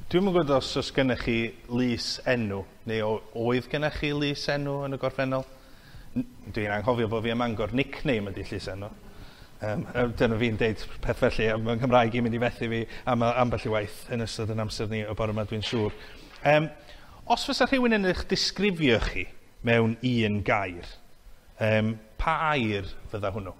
Dwi'n yn gwybod os gennych chi lys enw, neu oedd gennych chi lys enw yn y gorffennol? Dwi'n anghofio bod fi ym Mangor nickname ydy lys enw. Dyna fi'n deud peth felly, mae'n Cymraeg i'n mynd i fethu fi am ambell i waith yn ystod yn amser ni o bore yma, dwi'n siŵr. Os fysa rhywun yn eich disgrifio chi mewn un gair, pa air fydda hwnnw?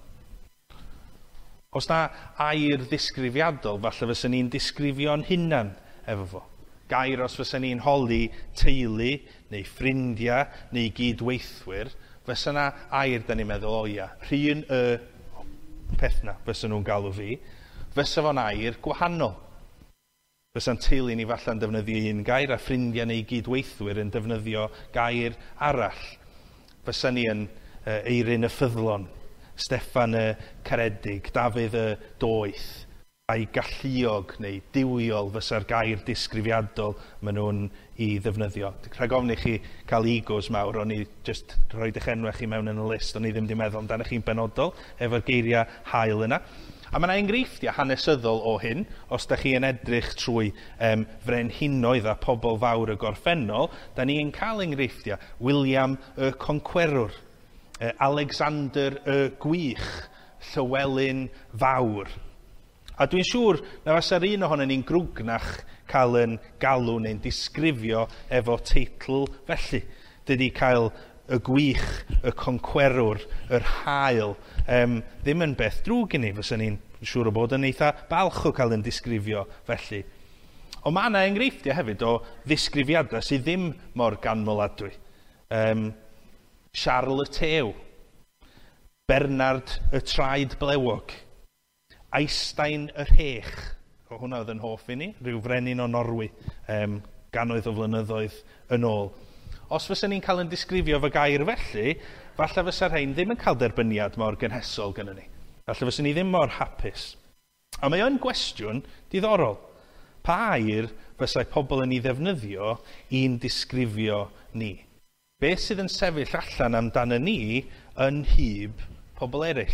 Os na air ddisgrifiadol, falle fysa ni'n disgrifio'n hunan efo fo. Gair os fysa ni'n holi teulu, neu ffrindiau, neu gydweithwyr, fysa na air da ni'n meddwl, o ia, rhywun peth na fysa nhw'n galw fi, fysa fo'n air gwahanol. Fysa'n teulu ni falle'n defnyddio un gair, a ffrindiau neu gydweithwyr yn defnyddio gair arall. Fysa ni yn Eirin y Ffyddlon, Steffan y Caredig, Dafydd y Doeth, a'i galluog neu diwiol fysa'r gair disgrifiadol maen nhw'n i ddefnyddio. Rhag ofni chi cael egos mawr, o'n i just rhoi eich enwau chi mewn yn y list, o'n i ddim wedi meddwl amdano chi'n benodol efo'r geiriau hael yna. A mae yna enghreifftiau hanesyddol o hyn, os da chi yn edrych trwy frenhinoedd a pobl fawr y gorffennol, da ni'n cael enghreifftiau William y Conqueror, Alexander y Gwych, Llywelyn Fawr. A dwi'n siŵr na fasa'r un ohono ni'n grwgnach cael yn galw neu'n disgrifio efo teitl felly. Dydy cael y gwych, y conqueror, yr hael, ddim yn beth drwg i ni, fysa ni'n siŵr o bod yn eitha balch o cael yn disgrifio felly. Ond mae yna enghreifftiau hefyd o ddisgrifiadau sydd ddim mor ganmoladwy. Charles y Tew, Bernard y Traed Blewog, Einstein y Rhech, hwnna oedd yn hoff i ni, rhyw frenin o Norwy, gannoedd o flynyddoedd yn ôl. Os fysa ni'n cael yn disgrifio fy gair felly, falle fysa'r rhain ddim yn cael derbyniad mor gynhesol gyda ni. Falle fysa ni ddim mor hapus. A mae o'n gwestiwn diddorol. Pa air fysai pobl yn ei ddefnyddio i'n disgrifio ni? Beth sydd yn sefyll allan amdano ni yn hyb pobl eraill?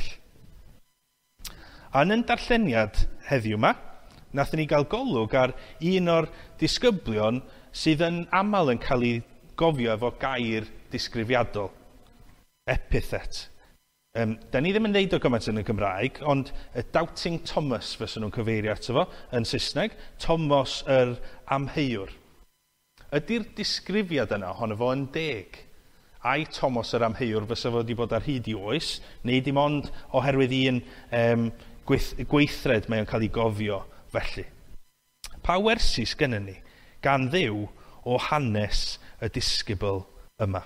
A yn y darlleniad heddiw yma, nathon ni gael golwg ar un o'r disgyblion sydd yn aml yn cael ei gofio efo gair disgrifiadol, epithet. Da ni ddim yn neud o gymaint yn y Gymraeg, ond Doubting Thomas fysa nhw'n cyfeirio ato fo yn Saesneg, Thomas yr amheuwr. Ydy'r disgrifiad yna ohono fo yn deg? Ai Thomas yr amheuwr fysa fo wedi bod ar hyd i oes, neu dim ond oherwydd un gweithred mae'n cael ei gofio felly. Pa wersi sgynnon ni gan Dduw o hanes y disgybl yma?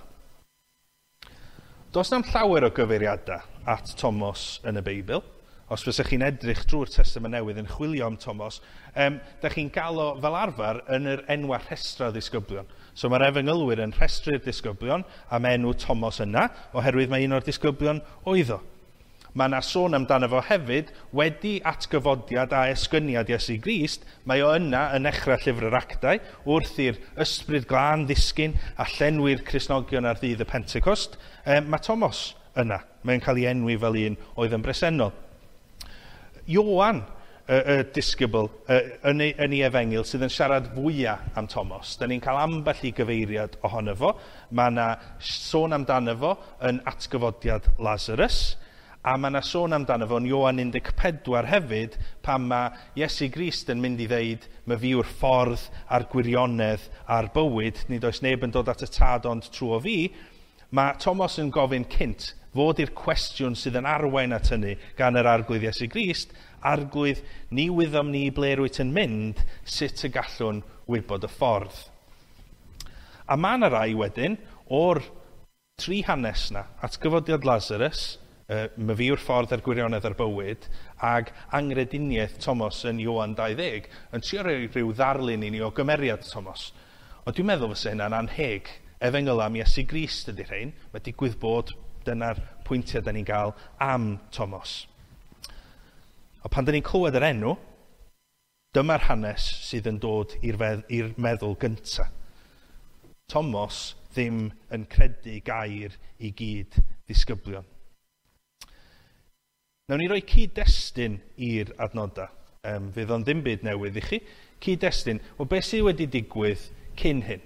Does na'm llawer o gyfeiriadau at Thomas yn y Beibl. Os fysach chi'n edrych drwy'r Testament Newydd yn chwilio am Thomas, da chi'n gael o fel arfer yn yr enwau rhestra disgyblion. So mae'r Efengylwyr yn rhestru'r disgyblion am enw Thomas yna, oherwydd mae un o'r disgyblion oedd o. Mae yna sôn amdano fo hefyd wedi atgyfodiad a esgyniad Iesu Grist, mae o yna yn echrau llyfr yr Actau, wrth i'r ysbryd glân ddisgyn a llenwi'r Cristnogion ar ddydd y Pentecost. Mae Thomas yna, mae'n cael ei enwi fel un oedd yn bresennol. Ioan, y disgybl yn ei efengyl sydd yn siarad fwyaf am Thomas. Da ni'n cael ambell i gyfeiriad ohono fo. Mae yna sôn amdano fo yn atgyfodiad Lazarus, a mae yna sôn amdano fo yn Ioan 14 hefyd, pan mae Iesu Grist yn mynd i ddeud, mae fi yw'r ffordd a'r gwirionedd a'r bywyd, nid oes neb yn dod at y tad ond trwy o fi. Mae Thomas yn gofyn cynt fod i'r cwestiwn sydd yn arwain at hynny gan yr arglwydd Iesu Grist, arglwydd ni wyddom ni ble rwyt yn mynd, sut y gallwn wybod y ffordd. A mae yna rai wedyn o'r 3 hanes na, atgyfodiad Lazarus, mae fi yw'r ffordd a'r gwirionedd a'r bywyd, ag angrediniaeth Thomas yn Ioan 20, yn trio rhyw ddarlun i ni o gymeriad Thomas. Ond dwi'n meddwl fysa hynna'n anheg. Efengyl am Iesu Grist ydy'r rhain, mae digwydd bod dyna'r pwyntiau da ni'n gael am Thomas. O pan da ni'n clywed yr enw, dyma'r hanes sydd yn dod i'r meddwl gyntaf. Thomas ddim yn credu gair i gyd ddisgyblion. Nawn ni roi cyd-destun i'r adnodau. Fydd o'n ddim byd newydd i chi. cyd-destun, o beth sydd wedi digwydd cyn hyn.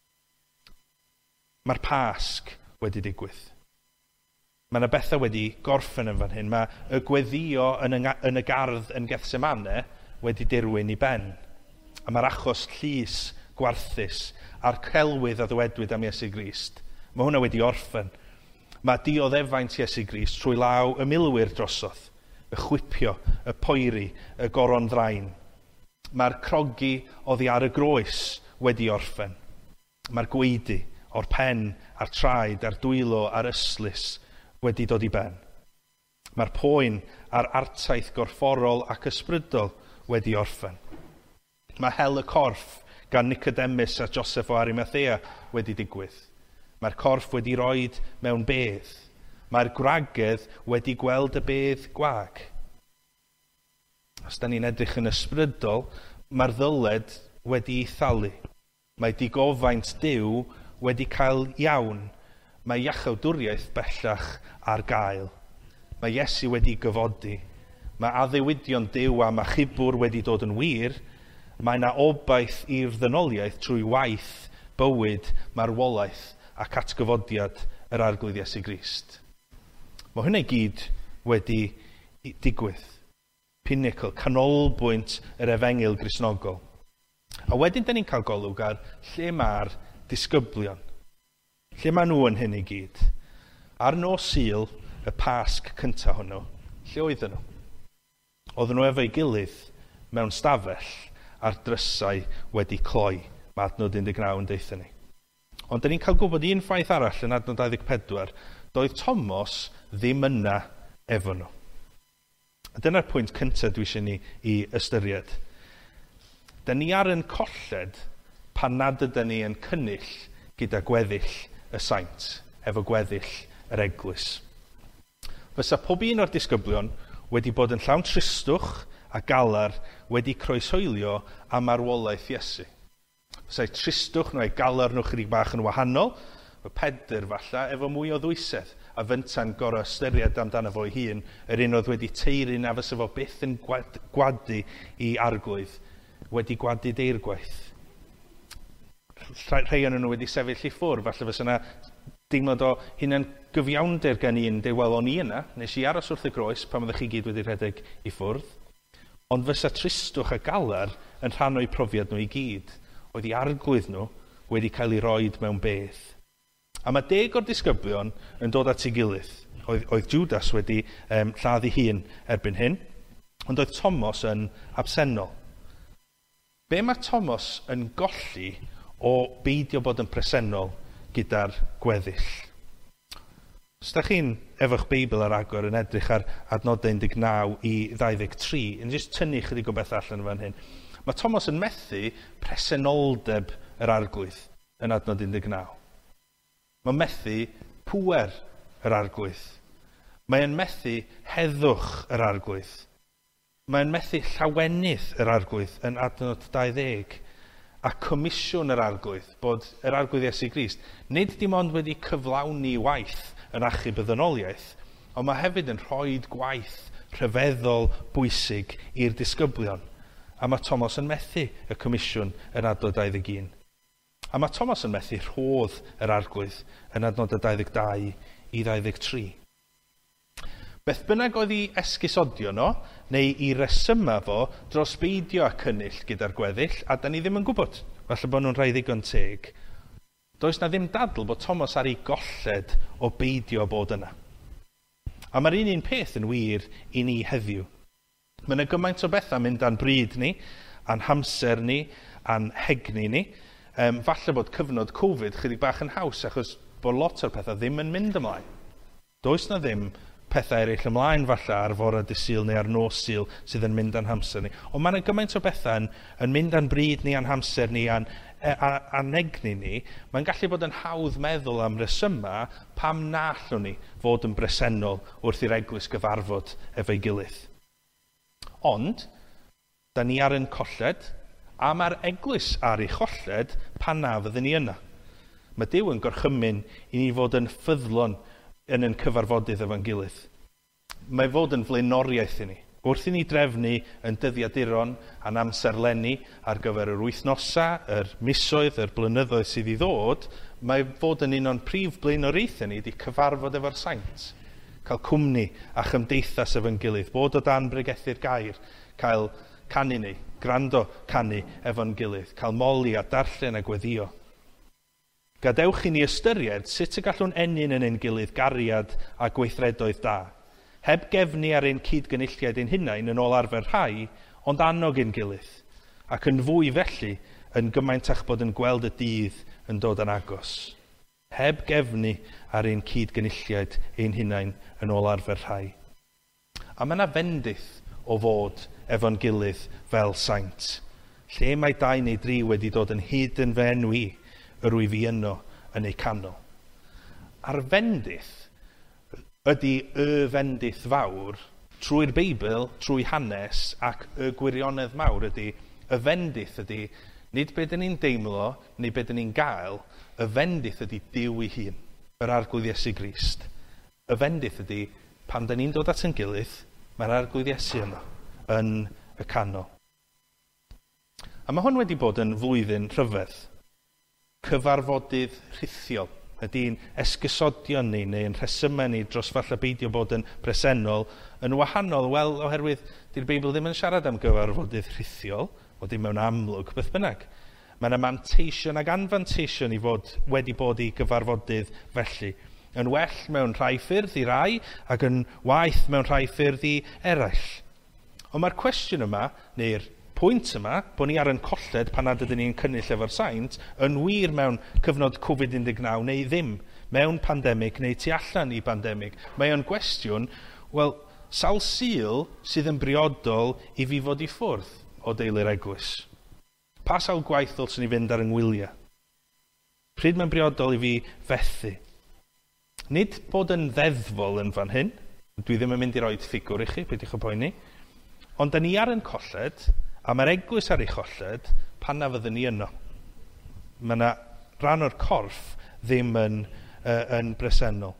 Mae'r Pasg wedi digwydd. Mae yna bethau wedi gorffen yn fan hyn. Mae y gweddio yn y gardd yn Gethsemane wedi dirwyn i ben. A mae'r achos llys gwarthus a'r celwydd a ddwedwyd am Iesu Grist. Mae hwnna wedi orffen. Mae dioddefaint Iesu Grist trwy law y milwyr drosodd, y chwipio, y poeri, y goron ddrain. Mae'r crogi oddi ar y groes wedi orffen. Mae'r gweidi o'r pen, a'r traed, a'r dwylo, a'r yslys wedi dod i ben. Mae'r poen a'r artaith gorfforol ac ysbrydol wedi orffen. Mae hel y corff gan Nicodemus a Joseph o Arimathea wedi digwydd. Mae'r corff wedi roed mewn bedd. Mae'r gwragedd wedi gweld y bedd gwag. Os da ni'n edrych yn ysbrydol, mae'r ddyled wedi ei thalu. Mae digofaint Duw wedi cael iawn. Mae iachawdwriaeth bellach ar gael. Mae Iesu wedi gyfodi. Mae addewidion Duw am achubwr wedi dod yn wir. Mae yna obaith i'r ddynoliaeth trwy waith, bywyd, marwolaeth ac atgyfodiad yr arglwydd Iesu Grist. Mae hynny gyd wedi digwydd. Pinnacle, canolbwynt yr efengyl Gristnogol. A wedyn da ni'n cael golwg ar lle mae'r disgyblion. Lle mae nhw yn hyn i gyd? Ar nos Sul, y Pasg cyntaf hwnnw, lle oedden nhw? Oedden nhw efo'i gilydd mewn stafell a'r drysau wedi cloi. Mae adnod 19 yn deitha ni. Ond da ni'n cael gwybod un ffaith arall yn adnod 24, doedd Thomas ddim yna efo nhw. A dyna'r pwynt cyntaf dwi eisiau ni i ystyried. Da ni ar yn colled pan nad ydyn ni yn cynnyll gyda gweddill y saint, efo gweddill yr eglwys. Fysa pob un o'r disgyblion wedi bod yn llawn tristwch a galar wedi croeshoelio am arwolaeth Iesu. Fysai tristwch nhw eu galar nhw chydig bach yn wahanol, y Pedr falle efo mwy o ddwysedd, a fynta'n gorau ystyried amdano fo ei hun, yr un oedd wedi teiri na fysa fo byth yn gwadu i arglwydd, wedi gwadu deirgwaith. Rhai o'n nhw wedi sefyll i ffwrdd, falle fysa yna deimlad o hunain gyfiawnder gen i'n deud, wel o'n i yna, nes i aros wrth y groes pan oeddech chi gyd wedi rhedeg i ffwrdd, ond fysa tristwch a galar yn rhan o'i profiad nhw i gyd, oedd i arglwydd nhw wedi cael ei roed mewn bedd. A mae 10 o'r disgyblion yn dod at ei gilydd. Oedd Judas wedi lladd ei hun erbyn hyn, ond oedd Thomas yn absennol. Be mae Thomas yn golli o beidio bod yn presennol gyda'r gweddill? Os da chi'n efo'ch Beibl ar agor yn edrych ar adnodau 19 i 23, yn jyst tynnu chydig o beth allan fan hyn, mae Thomas yn methu presenoldeb yr arglwydd yn adnod 19. Mae'n methu pŵer yr arglwydd. Mae'n methu heddwch yr arglwydd. Mae'n methu llawenydd yr arglwydd yn adnod 20. A comisiwn yr arglwydd, bod yr arglwydd Iesu Grist, nid dim ond wedi cyflawni waith yn achub y ddynoliaeth, ond mae hefyd yn rhoi gwaith rhyfeddol bwysig i'r disgyblion. A mae Thomas yn methu y comisiwn yn adnod 21. A mae Thomas yn methu rhodd yr arglwydd yn adnod 22 i 23. Beth bynnag oedd ei esgusodio no, neu i resyma fo dros beidio a cynnyll gyda'r gweddill, a da ni ddim yn gwybod, falle bod nhw'n rhai ddigon teg. Does na ddim dadl bod Thomas ar ei golled o beidio bod yna. A mae'r un peth yn wir i ni heddiw. Mae yna gymaint o bethau mynd a'n bryd ni, a'n hamser ni, a'n hegni ni. Falle bod cyfnod Covid chydig bach yn haws, achos bod lot o'r pethau ddim yn mynd ymlaen. Does na ddim pethau eraill ymlaen falle ar fore dydd Sul neu ar nos Sul sydd yn mynd a'n hamser ni. Ond mae yna gymaint o bethau yn mynd a'n bryd ni, a'n hamser ni, a'n egni ni. Mae'n gallu bod yn hawdd meddwl am resyma pam na allwn ni fod yn bresennol wrth i'r eglwys gyfarfod efo'i gilydd. Ond, da ni ar yn colled, a mae'r eglwys ar ei cholled pan na fyddwn ni yna. Mae Duw yn gorchymyn i ni fod yn ffyddlon yn cyfarfodydd efo'n gilydd. Mae fod yn flaenoriaeth i ni. Wrth i ni drefnu yn dyddiaduron a'n amserlenni ar gyfer yr wythnosa, yr misoedd, yr blynyddoedd sydd i ddod, mae fod yn un o'n prif blaenoriaethau ni wedi cyfarfod efo'r saint. Cael cwmni a chymdeithas efo'n gilydd, bod o dan bregethu'r gair, cael canu ni, gwrando canu efo'n gilydd, cael moli a darllen a gweddio. Gadewch i ni ystyried sut y gallwn ennyn yn ein gilydd gariad a gweithredoedd da, heb gefnu ar ein cydgynulliad ein hunain yn ôl arfer rhai, ond annog ein gilydd, ac yn fwy felly yn gymaint a'ch bod yn gweld y dydd yn dod yn agos. Heb gefnu ar ein cydgynulliad ein hunain yn ôl arfer rhai. A mae yna fendith o fod efo'n gilydd fel saint, lle mae 2 neu 3 wedi dod yn hyd yn fy enwi, yr wyf i yno yn ei canol. A'r fendith ydy y fendith fawr trwy'r Beibl, trwy hanes, ac y gwirionedd mawr ydy, y fendith ydy, nid beth ni'n deimlo, neu beth ni'n gael, y fendith ydy Duw ei hun, yr arglwydd Iesu Grist. Y fendith ydy, pan da ni'n dod at yn gilydd, mae'r arglwydd Iesu yno, yn y canol. A mae hwn wedi bod yn flwyddyn rhyfedd. Cyfarfodydd rhithiol. Ydy'n esgusodion ni neu yn rhesymau ni dros falle beidio bod yn bresennol yn wahanol, wel, oherwydd di'r Beibl ddim yn siarad am gyfarfodydd rhithiol, o ddim mewn amlwg, beth bynnag. Mae yna manteision ac anfanteision i fod wedi bod i gyfarfodydd felly. Yn well mewn rhai ffyrdd i rai ac yn waeth mewn rhai ffyrdd i eraill. Ond mae'r cwestiwn yma, neu'r pwynt yma, bod ni ar yn colled pan nad ydyn ni'n cynnull efo'r saint, yn wir mewn cyfnod Covid-19 neu ddim, mewn pandemig neu tu allan i pandemig. Mae o'n gwestiwn, wel, sawl sul sydd yn briodol i fi fod i ffwrdd o deulu'r eglwys? Pa sawl gwaith ddylswn ni fynd ar yngwyliau? Pryd mae'n briodol i fi fethu? Nid bod yn ddeddfol yn fan hyn, dwi ddim yn mynd i roed ffigwr i chi, peidiwch o poeni, ond da ni ar yn colled, a mae'r eglwys ar ei cholled pan na fyddwn ni yno. Mae yna rhan o'r corff ddim yn bresennol.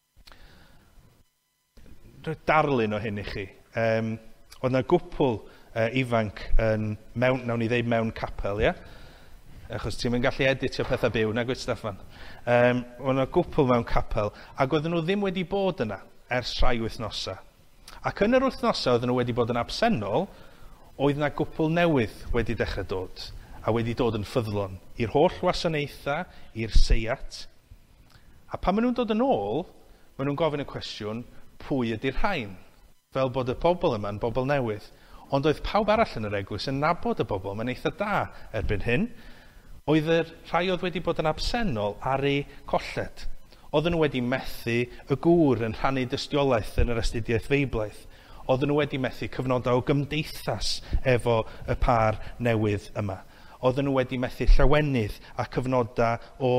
Darlun o hyn i chi. Oedd yna gwpl ifanc nawn ni ddeud mewn capel, ia? Achos ti'n mynd gallu editio pethau byw, na gwyd Steffan. Oedd yna gwpl mewn capel, ac oedden nhw ddim wedi bod yna ers rhai wythnosa. Ac yn yr wythnosa oedden nhw wedi bod yn absennol, oedd yna gwpl newydd wedi dechrau dod, a wedi dod yn ffyddlon, i'r holl wasanaethau, i'r seiat. A pan maen nhw'n dod yn ôl, maen nhw'n gofyn y cwestiwn, pwy ydy'r rhain? Fel bod y bobl yma'n bobl newydd. Ond oedd pawb arall yn yr eglwys yn nabod y bobl, mae'n eitha da erbyn hyn. Oedd yr rhai oedd wedi bod yn absennol ar ei colled. Oedden nhw wedi methu y gŵr yn rhannu dystiolaeth yn yr astudiaeth feiblaidd. Oedden nhw wedi methu cyfnodau o gymdeithas efo y par newydd yma. Oedden nhw wedi methu llawenydd a cyfnodau o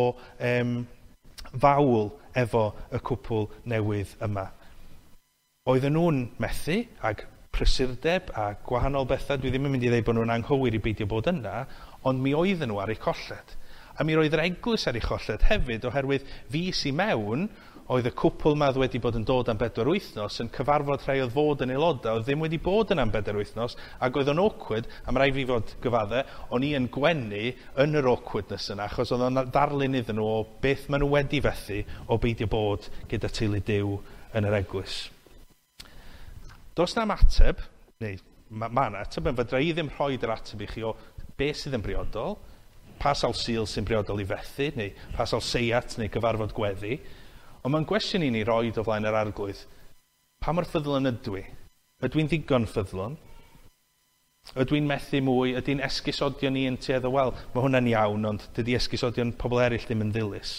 fawl efo y cwpl newydd yma. Oedden nhw'n methu, ag prysurdeb a gwahanol bethau, dwi ddim yn mynd i ddeud bod nhw'n anghywir i beidio bod yna, ond mi oedden nhw ar eu colled. A mi roedd yr eglwys ar ei cholled hefyd, oherwydd fis i mewn, oedd y cwpl madd wedi bod yn dod am 4 wythnos yn cyfarfod rhai oedd fod yn aelodau, oedd ddim wedi bod yn am 4 wythnos, ac oedd yn awkward, am rai fi fod gyfadde, o'n i yn gwenu yn yr awkwardness yna, achos oedd o'n darlun iddyn nhw o beth maen nhw wedi fethu o beidio bod gyda teulu Duw yn yr eglwys. Does na ateb, neu mae yna ateb, yn fydra i ddim rhoi yr ateb i chi o beth sydd yn briodol, pa sawl sul sy'n briodol i fethu, neu pa sawl seiat neu gyfarfod gweddi. Ond mae'n gwestiwn i ni roed o flaen yr arglwydd, pa mor ffyddlon ydw i? Ydw i'n ddigon ffyddlon? Ydw i'n methu mwy? Ydy'n esgusodion ni yn tuedd o wel? Mae hwnna'n iawn, ond dydy esgusodion pobl eraill ddim yn ddilys.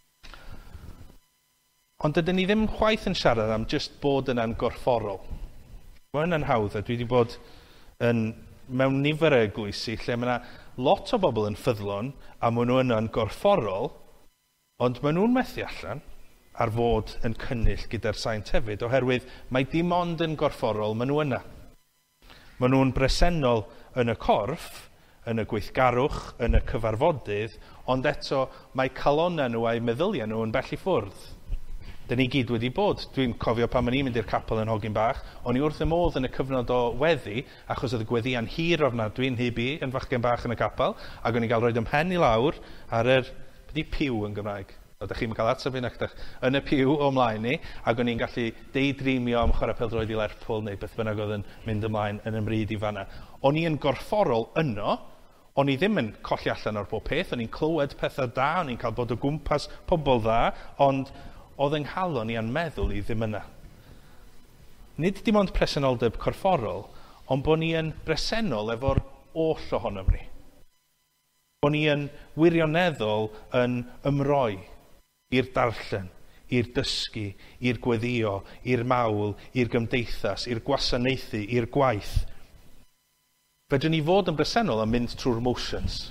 Ond dydyn ni ddim chwaith yn siarad am just bod yna'n gorfforol. Mae hwnna'n hawdd, a dwi wedi bod mewn nifer o eglwysi lle mae yna lot o bobl yn ffyddlon a maen nhw yna'n gorfforol, ond maen nhw'n methu allan ar fod yn cynnull gyda'r saint hefyd, oherwydd mae dim ond yn gorfforol maen nhw yna. Maen nhw'n bresennol yn y corff, yn y gweithgarwch, yn y cyfarfodydd, ond eto mae calonnau nhw a'i meddyliau nhw yn bell i ffwrdd. Da ni gyd wedi bod. Dwi'n cofio pan o'n i'n mynd i'r capel yn Hogyn Bach, o'n i wrth y modd yn y cyfnod o weddi, achos oedd y gweddia'n hir ofnadwy yn hybu yn Fachgen Bach yn y capel, ac o'n i gael roed ymhen i lawr ar yr piw yn Gymraeg. Oeddech chi'n cael ateb yn eich yn y piw o mlaen ni, ac o'n i'n gallu deidreamio am chwarae pêl-droed i Lerpwl neu beth bynnag oedd yn mynd ymlaen yn ymryd i fanna. O'n i yn gorfforol yno, o'n i ddim yn colli allan o'r bob peth, o'n i'n clywed pethau da, o'n i'n cael bod o gwmpas pobl dda, ond oedd yng nghalon i yn meddwl i ddim yna. Nid dim ond presenoldeb corfforol, ond bod ni yn bresennol efo'r oll ohonom ni. Bod ni yn wirioneddol yn ymroi i'r darllen, i'r dysgu, i'r gweddio, i'r mawl, i'r gymdeithas, i'r gwasanaethu, i'r gwaith. Fedrwn ni fod yn bresennol yn mynd trwy'r motions.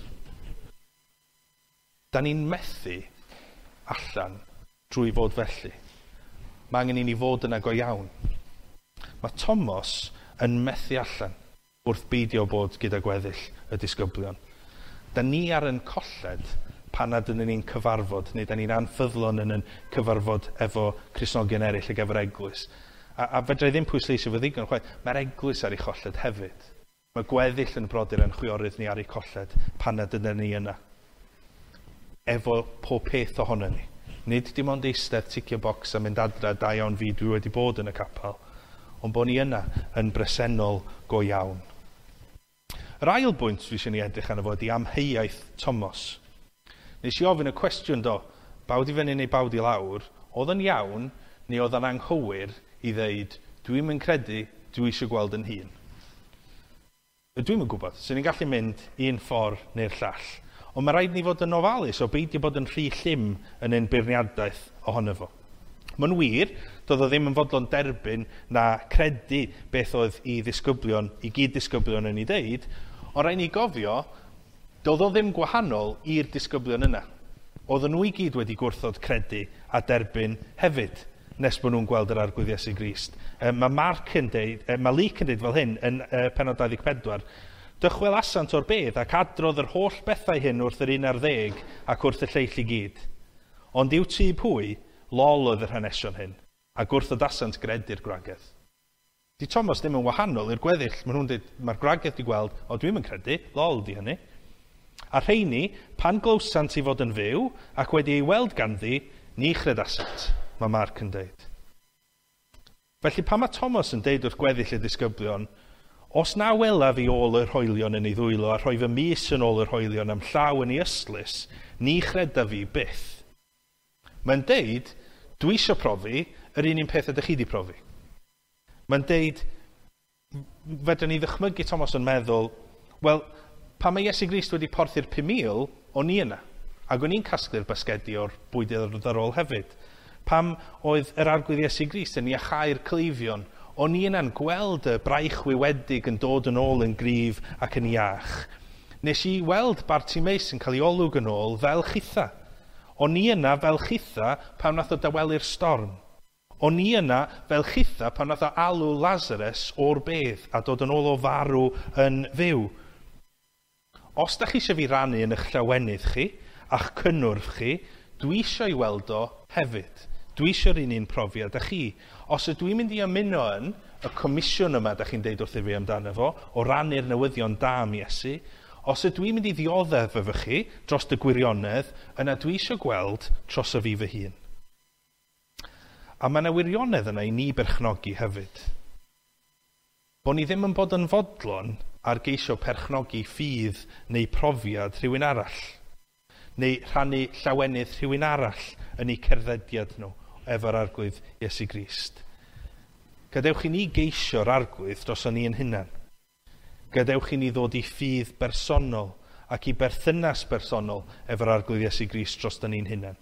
Da ni'n methu allan drwy fod felly. Mae angen i ni fod yna go iawn. Mae Thomas yn methu allan wrth beidio bod gyda gweddill y disgyblion. Da ni ar yn colled pan nad ydyn ni'n cyfarfod, neu da ni'n anffyddlon yn cyfarfod efo Cristnogion eraill ac efo'r eglwys. A fedra i ddim pwysleisio fo ddigon chwaith, mae'r eglwys ar ei colled hefyd. Mae gweddill yn brodyr yn chwiorydd ni ar ei colled pan nad ydyn ni yna. Efo pob peth ohono ni. Nid dim ond eistedd ticio bocs a mynd adra da iawn fi dwi wedi bod yn y capel, ond bod ni yna yn bresennol go iawn. Yr ail bwynt dwi eisiau ni edrych arno fo ydi amheuaeth Thomas. Nes i ofyn y cwestiwn do, bawd i fyny neu bawd i lawr, oedd yn iawn neu oedd yn anghywir i ddeud, dwi'n yn credu, dwi eisiau gweld yn hun. Dwi'n yn gwybod, so ni'n gallu mynd un ffordd neu'r llall. Ond mae rhaid ni fod yn ofalus o beidio bod yn rhy llym yn ein beirniadaeth ohono fo. Mae'n wir, doedd o ddim yn fodlon derbyn na credu beth oedd i ddisgyblion, i gyd disgyblion yn ei ddeud, ond rhaid ni gofio, doedd o ddim gwahanol i'r disgyblion yna. Oedden nhw i gyd wedi gwrthod credu a derbyn hefyd, nes bod nhw'n gweld yr arglwydd Iesu Grist. Mae Luke yn deud fel hyn yn pennod 24, dychwel asant o'r bedd ac adrodd yr holl bethau hyn wrth yr 11 ac wrth y lleill i gyd. Ond i'w tu pwy, lol oedd yr hanesion hyn, a gwrthod asant gredu'r gwragedd. Di Thomas ddim yn wahanol i'r gweddill, mae'r gwragedd di gweld, o dwi'n yn credu, lol di hynny. A rheini, pan glwsant i fod yn fyw, ac wedi ei weld ganddi, ni chredasant, mae Mark yn deud. Felly pan mae Thomas yn deud wrth gweddill y disgyblion, os na welaf i ôl yr hoelion yn ei ddwylo a rhoi fy mis yn ôl yr hoelion am llaw yn ei ystlys, ni chreda fi byth. Mae'n deud, dwi eisiau profi yr un peth ydych chi wedi profi. Mae'n deud, fedra ni ddychmygu Thomas yn meddwl, wel, pan mae Iesu Grist wedi porthu'r 5,000, o'n i yna, ac o'n i'n casglu'r basgedi o'r bwyd ar ôl hefyd. Pam oedd yr arglwydd Iesu Grist yn iachau'r cleifion, o'n i yna'n gweld y braich wiwedig yn dod yn ôl yn gryf ac yn iach. Nes i weld Bartimeus yn cael ei olwg yn ôl fel chitha. O'n i yna fel chitha pan nath o dawelu'r storm. O'n i yna fel chitha pan nath o alw Lazarus o'r bedd a dod yn ôl o farw yn fyw. Os da chi eisiau fi rannu yn eich llawenydd chi a'ch cynnwrf chi, dwi eisiau i weld o hefyd. Dwi eisiau'r un profiad â chi. Os ydw i'n mynd i ymuno yn y comisiwn yma da chi'n deud wrth i fi amdano fo, o rannu'r newyddion da am Iesu, os ydw i'n mynd i ddioddef efo chi dros y gwirionedd, yna dwi eisiau gweld tros y fi fy hun. A mae yna wirionedd yna i ni berchnogi hefyd. Bo ni ddim yn bod yn fodlon ar geisio perchnogi ffydd neu profiad rhywun arall, neu rhannu llawenydd rhywun arall yn eu cerddediad nhw efo'r arglwydd Iesu Grist. Gadewch i ni geisio'r arglwydd dros ni yn hunan. Gadewch i ni ddod i ffydd bersonol ac i berthynas bersonol efo'r arglwydd Iesu Grist dros ni'n hunan.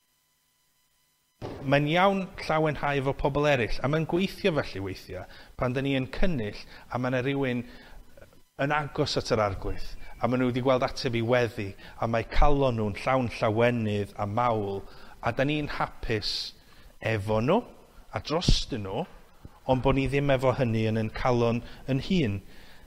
Mae'n iawn llawenhau efo pobl eraill, a mae'n gweithio felly weithiau pan da ni yn cynnull a mae yna rhywun yn agos at yr arglwydd, a maen nhw wedi gweld ateb i weddi, a mae calon nhw'n llawn llawenydd a mawl, a da ni'n hapus efo nhw a drostyn nhw, ond bod ni ddim efo hynny yn calon yn hun.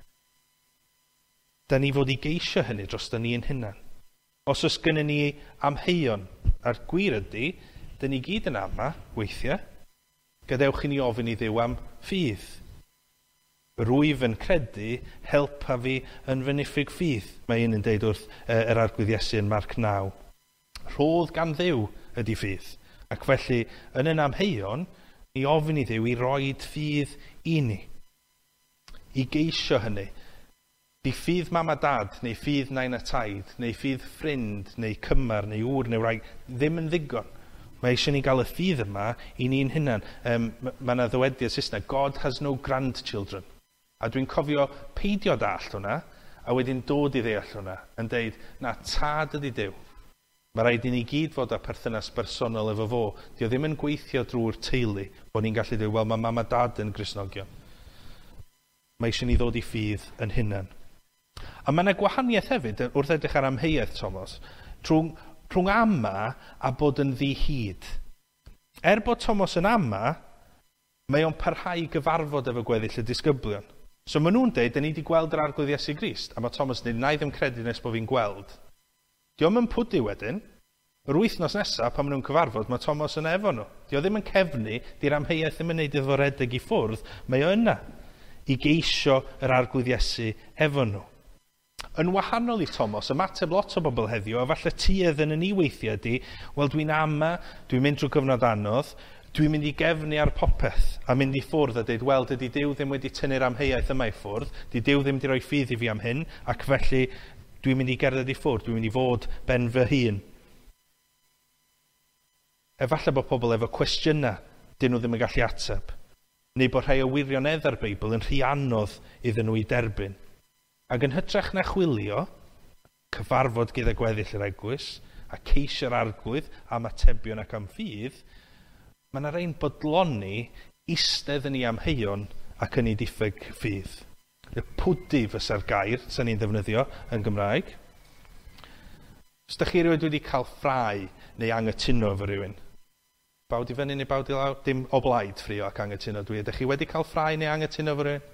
Da ni fod i geisio hynny dros ni yn hunan. Os oes gynnu ni amheuon, a'r gwir ydy, Dyn ni gyd yn ama, weithiau. Gadewch i ni ofyn i Dduw am ffydd. Rwyf yn credu, helpa fi yn fy niffig ffydd. Mae un yn deud wrth yr arglwydd Iesu yn Marc 9. Rhodd gan Dduw ydy ffydd. Ac felly, yn yn amheuon, ni ofyn i Dduw i roed ffydd i ni. I geisio hynny. Di ffydd mam a dad, neu ffydd nain a taid, neu ffydd ffrind, neu cymar, neu wr, neu wraig, ddim yn ddigon. Mae eisiau ni gael y ffydd yma i ni'n hunan. Mae yna ddywediad Saesneg, God has no grandchildren. A dwi'n cofio peidio dall hwnna, a wedyn dod i ddeall hwnna, yn deud, na tad ydy Duw. Mae rhaid i ni gyd fod â perthynas bersonol efo fo. Dio ddim yn gweithio drwy'r teulu, bod ni'n gallu dweud, wel, mae mam a dad yn Gristnogion. Mae eisiau ni ddod i ffydd yn hunan. A mae yna gwahaniaeth hefyd, wrth edrych ar amheuaeth Thomas, rhwng ama a bod yn ddi-hyd. Bod Thomas yn ama, mae o'n parhau gyfarfod efo gweddill y disgyblion. So maen nhw'n deud, da ni wedi gweld yr arglwydd Iesu Grist, a mae Thomas yn dweud, na i ddim credu nes bod fi'n gweld. Diolch yn pwdu wedyn, yr wythnos nesaf pan maen nhw'n cyfarfod, mae Thomas yn efo nhw. Diolch ddim yn cefnu, di'r amheuaeth ddim yn neud iddo redeg i ffwrdd, mae o yna i geisio yr arglwydd Iesu efo nhw. Yn wahanol i Thomas, ymateb lot o bobl heddiw, a falle tuedd yn ni weithiau di, wel dwi'n ama, dwi'n mynd drwy gyfnod anodd, dwi'n mynd i gefnu ar popeth a mynd i ffwrdd a dweud, wel, dydy Duw ddim wedi tynnu'r amheuaeth yma i ffwrdd, dydy Duw ddim wedi rhoi ffydd i fi am hyn, ac felly dwi'n mynd i gerdded i ffwrdd, dwi'n mynd i fod ben fy hun. Efallai bod pobl efo cwestiynau, dyn nhw ddim yn gallu ateb, neu bod rhai o wirioneddau'r Beibl yn rhy anodd iddyn nhw i derbyn. Ac yn hytrach na chwilio, cyfarfod gyda gweddill yr eglwys, a ceisio'r arglwydd am atebion ac am ffydd, mae yna rhain bodloni istedd yn ei amheuon ac yn ei diffyg ffydd. Y pwdu fysa'r gair, sy'n ni'n ddefnyddio yn Gymraeg. Os ydych chi rhywun wedi cael ffrau neu anghytuno efo rhywun, bawd i fyny neu bawd i lawr, dim o blaid ffrio ac anghytuno dwi. Ydych chi wedi cael ffrau neu anghytuno efo rhywun?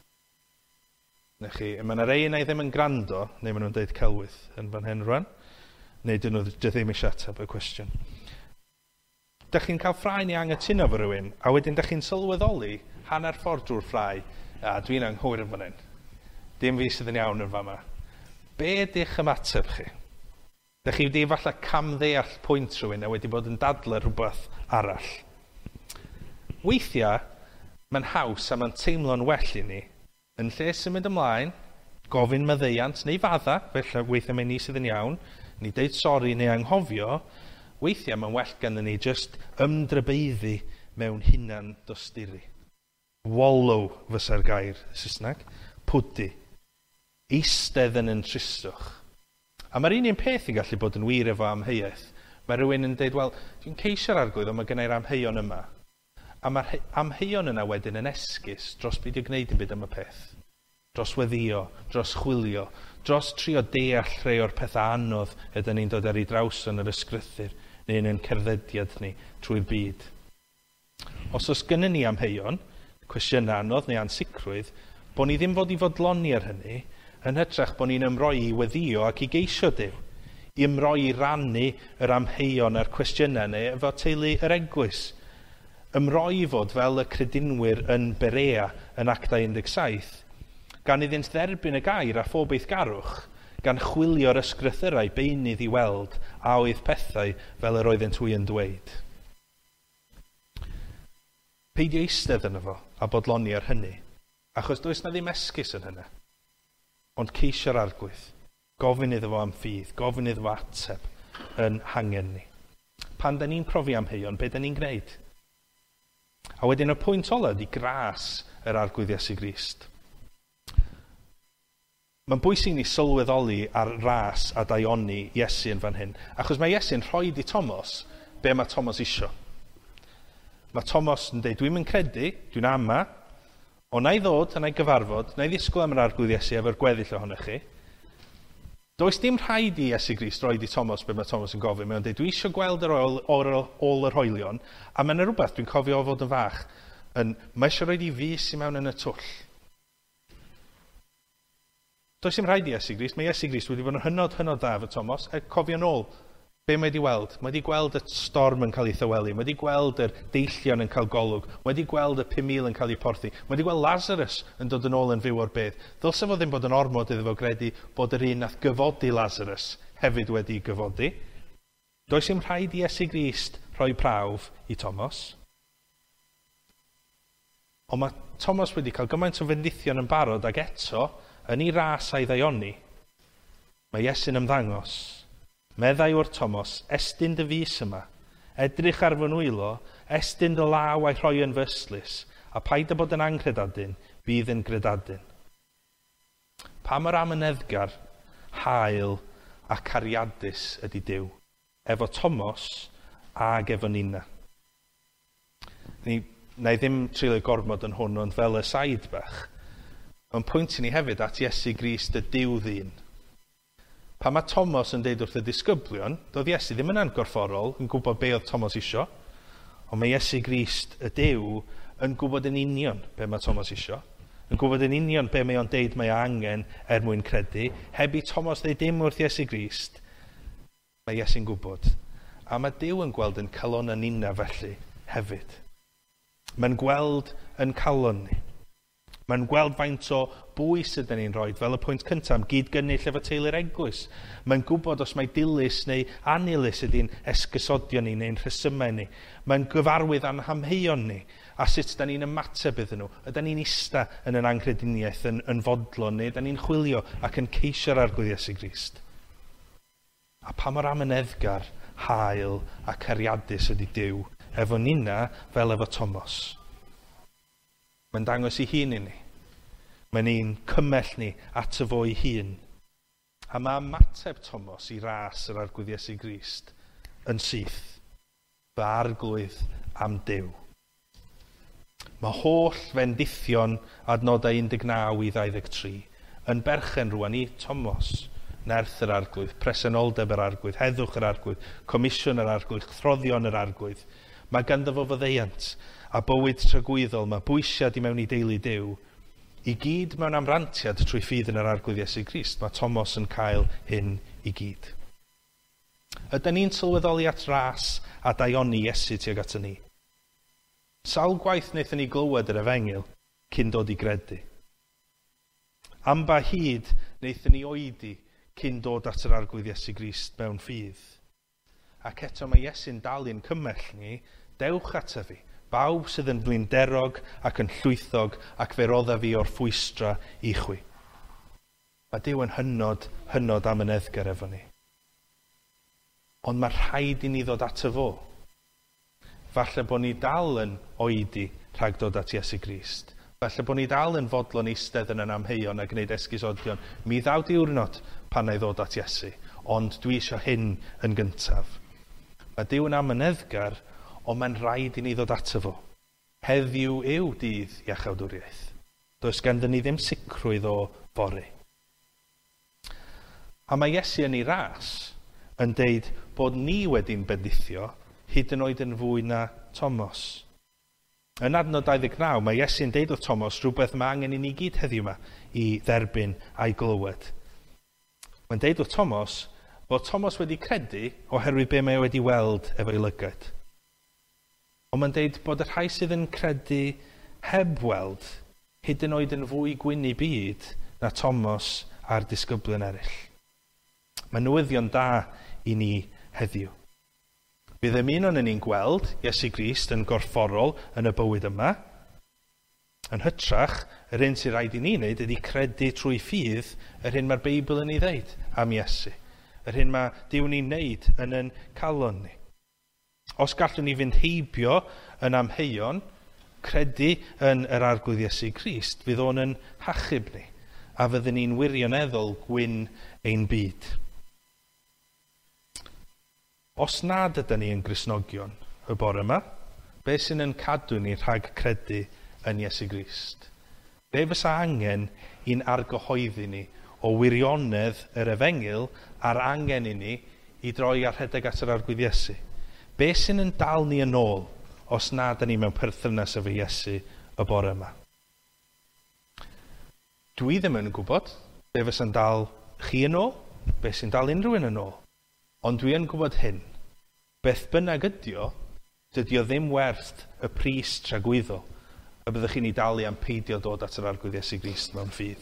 Mae yna rei yna ddim yn gwrando, neu maen nhw'n deud celwydd yn fan hyn rwan, neu dyn nhw ddim eisiau ateb y cwestiwn. Dych chi'n cael ffrau neu anghytuno efo rhywun, a wedyn dych chi'n sylweddoli hanner ffordd drwy'r ffrau, a dwi'n anghywir yn fan hyn. Dim fi sydd yn iawn yn fama. Be ydych ymateb chi? Dych chi wedi falle camddeall pwynt rhywun a wedi bod yn dadlau rhywbeth arall. Weithiau, mae'n haws a mae'n teimlo'n well i ni, yn lle symud ymlaen, gofyn maddeuant neu fadda, felly weithiau mae ni sydd yn iawn, ni deud sori neu anghofio, weithiau mae'n well gan ni just ymdrybeiddi mewn hunan dosturi. Wallow fysa'r gair Saesneg, pwdu, eistedd yn tristwch. A mae'r un peth yn gallu bod yn wir efo amheuaeth. Mae rhywun yn dweud, wel, dwi'n ceisio'r arglwydd, ond mae gennau'r amheuon yma. A mae'r amheuon yna wedyn yn esgus dros beidio gwneud yn byd am y peth. Dros weddio, dros chwilio, dros trio deall rhai o'r pethau anodd ydyn ni'n dod ar ei draws yn yr ysgrythyr neu yn ein cerddediad ni trwy'r byd. Os oes gynnon ni amheuon, cwestiynau anodd neu ansicrwydd, bod ni ddim fod i fodloni ar hynny, yn hytrach bod ni'n ymroi i weddio ac i geisio Duw, i ymroi i rannu yr amheuon a'r cwestiynau neu efo teulu yr eglwys. Ymroi i fod fel y credinwyr yn Berea yn Actau 17, gan iddynt dderbyn y gair a phob eithgarwch, gan chwilio'r ysgrythurau beunydd i weld a oedd pethau fel yr oeddent hwy yn dweud. Peidio eistedd yno fo a bodloni ar hynny, achos does na ddim esgus yn hynny, ond ceisio'r arglwydd, gofyn iddo fo am ffydd, gofyn iddo fo ateb yn hangen ni. Pan da ni'n profi amheuon, be da ni'n gwneud? A wedyn y pwynt ola ydi gras yr arglwydd Iesu Grist. Mae'n bwysig ni sylweddoli ar ras a daioni Iesu yn fan hyn, achos mae Iesu'n rhoi i Thomas be mae Thomas isio. Mae Thomas yn dweud, dwi'n credu, dwi'n ama, ond na i ddod a na i gyfarfod, na i ddisgwyl am yr arglwydd Iesu efo'r gweddill ohonych chi. Does dim rhaid i Iesu Grist roi i Thomas be mae Thomas yn gofyn. Mae'n dweud, dwi eisiau gweld yr ôl yr hoelion, a mae'n rhywbeth dwi'n cofio o fod yn fach. Mae eisiau roi i fus i mewn yn y twll. Does dim rhaid i Iesu Grist. Mae Iesu Grist wedi bod yn hynod dda efo Thomas. Cofio nôl, Be mae wedi weld? Mae wedi gweld y storm yn cael ei thywelu. Mae wedi gweld yr deillion yn cael golwg. Mae wedi gweld y 5,000 yn cael ei porthi. Mae wedi gweld Lazarus yn dod yn ôl yn fyw o'r bedd. Ddylse fo ddim bod yn ormod iddo fo gredu bod yr un nath gyfodi Lazarus hefyd wedi gyfodi. Does dim rhaid i Iesu Grist rhoi prawf i Thomas. Ond mae Thomas wedi cael gymaint o fendithion yn barod ac eto, yn ei ras a'i ddaioni, mae Iesu'n ymddangos. Meddai wrth Thomas, estyn dy fus yma, edrych ar fy nwylo, estyn dy law a'i rhoi yn fy ystlys, a paid â bod yn angredadyn, bydd yn gredadyn. Pa mor amyneddgar, hael a cariadus ydy Duw, efo Thomas ag efo Nina. Na i ddim treulio gormod yn hwn, ond fel y said bach, mae'n pwynt i ni hefyd at Iesu Grist y Duw ddyn. Pa mae Thomas yn deud wrth y disgyblion, doedd Iesu ddim yn angorfforol yn gwybod be oedd Thomas isio, ond mae Iesu Grist y Duw yn gwybod yn union be mae Thomas isio, yn gwybod yn union be mae o'n deud mae angen mwyn credu, heb i Thomas ddeud dim wrth Iesu Grist, mae Iesu'n gwybod. A mae Duw yn gweld yn calon yn Nina felly hefyd. Mae'n gweld yn calon ni. Mae'n gweld faint o bwys ydyn ni'n rhoi fel y pwynt cyntaf, gydgynnull efo teulu'r eglwys. Mae'n gwybod os mae dilys neu anilys ydy'n esgysodion ni neu'n rhesymau ni. Mae'n gyfarwydd anhamheuon ni a sut ydyn ni'n ymateb iddyn nhw. Ydyn ni'n ista yn yn angrediniaeth yn fodlon neu ydyn ni'n chwilio ac yn ceisio'r arglwydd Iesu Grist. A pa mor amyneddgar, hael a cariadus ydy Duw efo Nina fel efo Thomas. Mae'n dangos ei hun i ni. Mae'n ein cymell ni at y fo ei hun. A mae ymateb Thomas i ras yr arglwydd Iesu Grist yn syth. Fy arglwydd am Duw. Mae holl fendithion adnodau 19 i 23 yn berchen rwan i Thomas. Nerth yr arglwydd, presenoldeb yr arglwydd, heddwch yr arglwydd, comisiwn yr arglwydd, throddion yr arglwydd. Mae ganddo fo fyddeiant a bywyd tragwyddol, mae bwysiad i mewn i deulu Duw. I gyd mewn amrantiad trwy ffydd yn yr arglwydd Iesu Grist, mae Thomas yn cael hyn i gyd. Ydyn ni'n sylweddoli at ras a daioni Iesu tuag at ni? Sawl gwaith wnaethon ni glywed yr Efengil cyn dod i gredu? Am ba hyd wnaethon ni oedi cyn dod at yr arglwydd Iesu Grist mewn ffydd? Ac eto mae Iesu'n dal i'n cymell ni, dewch ata fi, bawb sydd yn blinderog ac yn llwythog ac fe rodda fi o'r ffwystra i chwi. Mae Duw yn hynod amyneddgar efo ni. Ond mae rhaid i ni ddod ato fo. Falle bod ni dal yn oedi rhag dod at Iesu Grist. Falle bod ni dal yn fodlon eistedd yn amheuon a gwneud esgusodion. Mi ddaw diwrnod pan ei ddod at Iesu, ond dwi eisiau hyn yn gyntaf. Mae Duw yn amyneddgar, ond mae'n rhaid i ni ddod ato fo. Heddiw yw dydd iachawdwriaeth. Does ganddyn ni ddim sicrwydd o fori. A mae Iesu yn ei ras yn deud bod ni wedi'n bendithio hyd yn oed yn fwy na Thomas. Yn adnod 29, mae Iesu'n deud wrth Thomas rhywbeth mae angen i ni gyd heddiw yma i dderbyn a'i glywed. Mae'n deud wrth Thomas bod Thomas wedi credu oherwydd be mae wedi weld efo'i lygad. Ond mae'n deud bod y rhai sydd yn credu heb weld hyd yn oed yn fwy gwyn i byd na Thomas a'r disgyblion eraill. Mae newyddion da i ni heddiw. Bydd ymunon yn ni'n gweld Iesu Grist yn gorfforol yn y bywyd yma. Yn hytrach, yr un sy'n rhaid i ni wneud ydy credu trwy ffydd yr hyn mae'r Beibl yn ei ddeud am Iesu. Yr hyn mae Duw ni'n wneud yn yn calon ni. Os gallwn ni fynd heibio yn amheuon, credu yn yr arglwydd Iesu Grist, fydd o'n yn hachub ni, a fyddwn ni'n wirioneddol gwyn ein byd. Os nad ydyn ni yn Gristnogion y bore yma, be sy'n yn cadw ni rhag credu yn Iesu Grist? Be fysa angen i'n argyhoeddi ni o wirionedd yr Efengil a'r angen i ni i droi ar rhedeg at yr arglwydd Iesu? Be sy'n yn dal ni yn ôl os nad ydyn ni mewn perthynas efo Iesu y bore yma? Dwi ddim yn gwybod be fysa'n dal chi yn ôl, be sy'n dal unrhyw un yn ôl. Ond dwi yn gwybod hyn, beth bynnag ydy o, dydy o ddim werth y pris tragwyddo y byddwch chi'n ei dalu am peidio dod at yr arglwydd Iesu Grist mewn ffydd.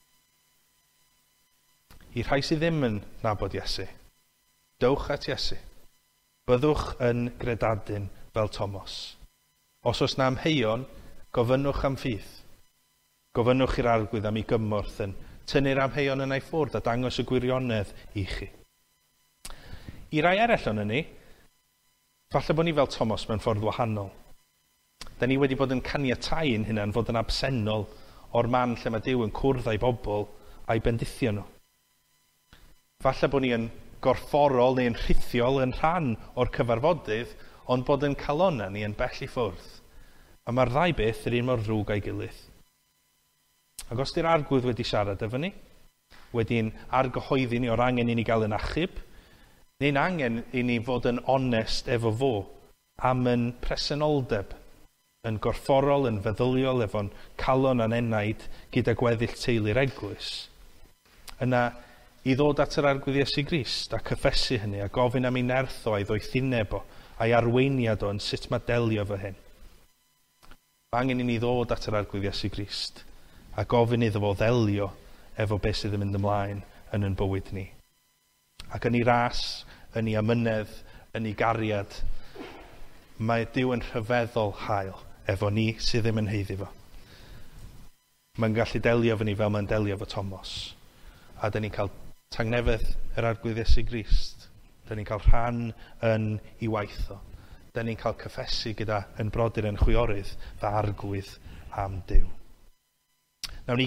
I rhai sydd ddim yn nabod Iesu, dewch at Iesu. Byddwch yn gredadun fel Thomas. Os oes na amheuon, gofynnwch am ffydd. Gofynnwch i'r arglwydd am ei gymorth yn tynnu'r amheuon yna i ffwrdd a dangos y gwirionedd i chi. I rai eraill o'n ni, falle bod ni fel Thomas mewn ffordd wahanol. Da ni wedi bod yn caniatáu ein hunan fod yn absennol o'r man lle mae Duw yn cwrdd â'i bobl a'i bendithio nhw. Falle bod ni yn gorfforol neu'n rhithiol yn rhan o'r cyfarfodydd, ond bod yn calonna ni yn bell i ffwrdd. A mae'r ddau beth yr un mor ddrwg a'i gilydd. Ac os di'r arglwydd wedi siarad efo ni, wedi'n argyhoeddi ni o'r angen i ni gael yn achub, neu'n angen i ni fod yn onest efo fo am yn presenoldeb, yn gorfforol, yn feddyliol, efo'n calon a'n enaid gyda gweddill teulu'r eglwys. Yna, i ddod at yr arglwydd Iesu Grist a cyffesu hynny a gofyn am ei nerth o a'i ddoethineb o, a'i arweiniad o yn sut mae delio fo hyn. Mae angen i ni ddod at yr arglwydd Iesu Grist a gofyn iddo fo ddelio efo beth sydd yn mynd ymlaen yn ein bywyd ni. Ac yn ei ras, yn ei amynedd, yn ei gariad, mae Duw yn rhyfeddol hael efo ni sydd ddim yn heiddi fo. Mae'n gallu delio efo ni fel mae'n delio efo Thomas. A dyn ni'n cael tangnefedd yr arglwydd Iesu Grist. Dyn ni'n cael rhan yn ei waith o. Dyn ni'n cael cyffesu gyda yn brodyr yn chwiorydd fy arglwydd am Duw.